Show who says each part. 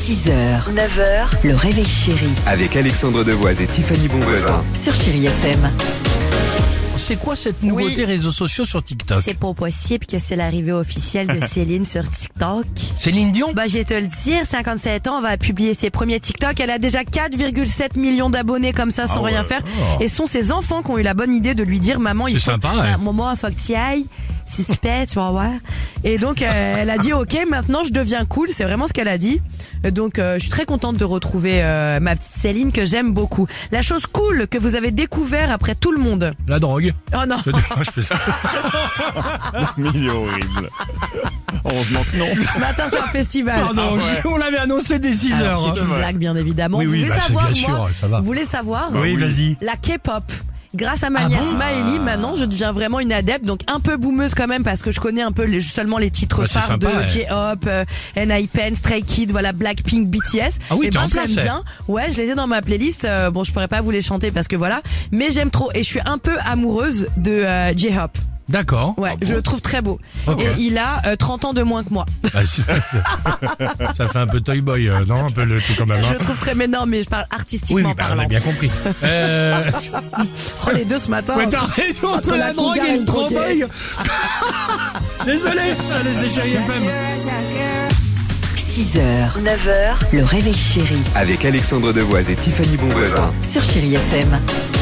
Speaker 1: 6h, 9h, le réveil chéri
Speaker 2: Avec Alexandre Devoise et Tiffany Bonvoisin.
Speaker 1: sur Chéri FM.
Speaker 3: C'est quoi cette nouveauté réseaux sociaux sur TikTok?
Speaker 4: C'est pas possible que c'est l'arrivée officielle de Céline sur TikTok.
Speaker 3: Céline Dion?
Speaker 4: Bah, je vais te le dire, 57 ans, va publier ses premiers TikTok. Elle a déjà 4,7 millions d'abonnés comme ça sans rien faire. Et ce sont ses enfants qui ont eu la bonne idée de lui dire, maman, il faut,
Speaker 3: sympa, ouais.
Speaker 4: maman, il faut que tu y ailles. C'est super, tu vas voir. Et donc, elle a dit, ok, maintenant je deviens cool. C'est vraiment ce qu'elle a dit. Donc, je suis très contente de retrouver ma petite Céline que j'aime beaucoup. La chose cool que vous avez découvert après tout le monde.
Speaker 3: La drogue.
Speaker 4: Oh non.
Speaker 3: Je fais ça.
Speaker 5: Milieu horrible. Heureusement que non.
Speaker 4: Ce matin, c'est un festival.
Speaker 3: Pardon, on l'avait annoncé dès 6
Speaker 4: Alors,
Speaker 3: heures.
Speaker 4: c'est une blague, bien évidemment.
Speaker 3: Oui,
Speaker 4: Vous
Speaker 3: oui,
Speaker 4: voulez
Speaker 3: bah,
Speaker 4: savoir,
Speaker 3: bien sûr,
Speaker 4: moi,
Speaker 3: ça va.
Speaker 4: vous voulez savoir
Speaker 3: Oui, vas-y.
Speaker 4: la K-pop. Grâce à ma nièce Maëlie, maintenant, je deviens vraiment une adepte, donc un peu boumeuse quand même, parce que je connais un peu seulement les titres
Speaker 3: Bah, c'est
Speaker 4: phares
Speaker 3: sympa,
Speaker 4: de
Speaker 3: ouais.
Speaker 4: J-Hope, NIPEN, Stray Kids, voilà, Blackpink, BTS.
Speaker 3: Ah oui,
Speaker 4: et
Speaker 3: t'es en
Speaker 4: j'aime
Speaker 3: place,
Speaker 4: bien. Ouais, je les ai dans ma playlist. Bon, je pourrais pas vous les chanter parce que voilà, mais j'aime trop. Et je suis un peu amoureuse de J-Hope.
Speaker 3: D'accord.
Speaker 4: Ouais, je le trouve très beau.
Speaker 3: Ok.
Speaker 4: Et il a 30 ans de moins que moi.
Speaker 3: Ah, ça fait un peu Toy Boy, non? Un peu le tout quand même.
Speaker 4: Je
Speaker 3: Hein.
Speaker 4: le trouve très, mais non, mais je parle
Speaker 3: Oui,
Speaker 4: artistiquement
Speaker 3: oui, bah, on
Speaker 4: parlant.
Speaker 3: a bien compris.
Speaker 4: Oh, les deux ce matin.
Speaker 3: Mais t'as raison, entre la drogue
Speaker 4: cougar
Speaker 3: et
Speaker 4: et
Speaker 3: le
Speaker 4: le
Speaker 3: Toy
Speaker 4: drogué.
Speaker 3: Boy. Désolé. Allez, c'est Chéri FM.
Speaker 1: 6h, 9h, le réveil chéri
Speaker 2: Avec Alexandre Devoise et Tiffany Bonvoisin.
Speaker 1: sur Chéri FM.